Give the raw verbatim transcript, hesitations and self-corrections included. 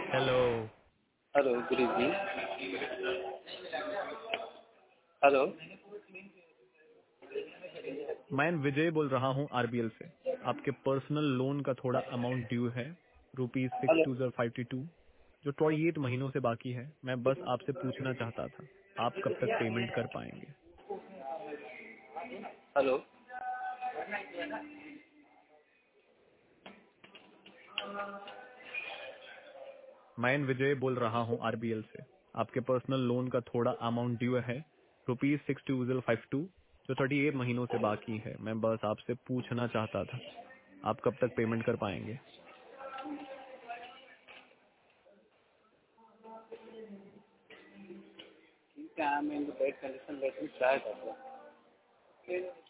Hello. Hello, good evening. Hello. मैं विजय बोल रहा हूँ आरबीएल से। आपके पर्सनल लोन का थोड़ा अमाउंट ड्यू है, rupees six hello. Two zero five two जो ट्वेंटी एट महीनों से बाकी है। मैं बस आपसे पूछना चाहता था, आप कब तक पेमेंट कर पाएंगे? हेलो। मैं विजय बोल रहा हूँ आरबीएल से। आपके पर्सनल लोन का थोड़ा अमाउंट ड्यू है, rupees six two zero five two जो थर्टी एट महीनों से बाकी है। मैं बस आपसे पूछना चाहता था, आप कब तक पेमेंट कर पाएंगे? ठीक है, I am in the bad condition, let me try that.